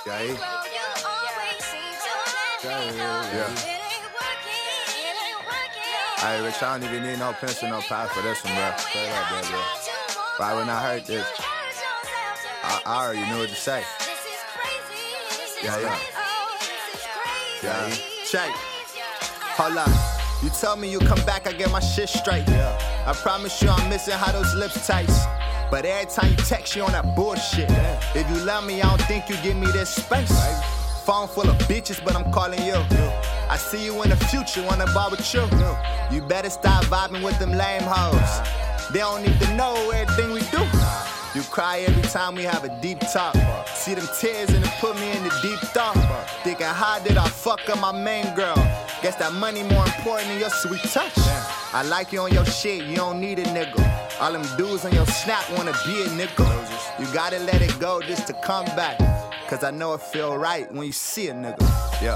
Yeah. Hey, Rich, I don't even need no pencil, no pie for this one, bro. Straight up, bro. Right when I heard this, I already knew what to say. Yeah. Check. Hold up. You tell me you come back, I get my shit straight. I promise you I'm missing how those lips taste. But every time you text, you on that bullshit. If you love me, I don't think you give me this space. Phone full of bitches, but I'm calling you. I see you in the future, wanna bar with you. You better stop vibing with them lame hoes. They don't need to know everything we do. You cry every time we have a deep talk. See them tears and it put me in the deep thought. Thinking how did I fuck up my main girl? Guess that money more important than your sweet touch. I like you on your shit, you don't need a nigga. All them dudes on your snap wanna be a nigga. You gotta let it go just to come back. Cause I know it feel right when you see a nigga. Yeah.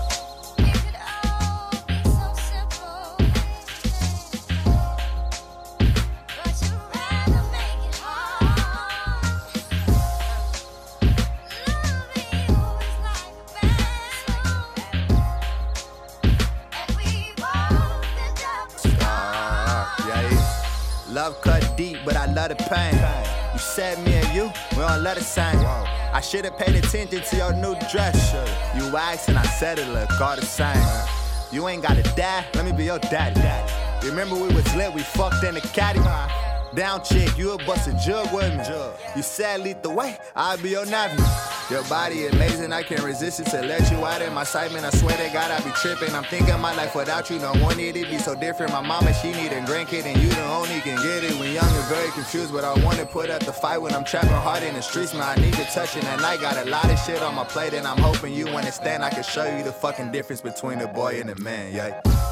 Love cut deep, but I love the pain. You said me and you, we don't love the same. I should've paid attention to your new dress. You asked and I said it look all the same. You ain't gotta die, let me be your daddy. Remember we was lit, we fucked in the caddy. Down chick, you a bust a jug with me. You said lead the way, I'll be your navvy. Your body amazing, I can't resist it to let you out in my sight, man. I swear to God I be tripping. I'm thinking my life without you, don't want it to be so different. My mama, she need a grandkid and you the only can get it. When young and very confused, but I wanna put up the fight when I'm trapping hard in the streets, man. I need to touch it and I got a lot of shit on my plate and I'm hoping you understand. I can show you the fucking difference between the boy and the man, yeah.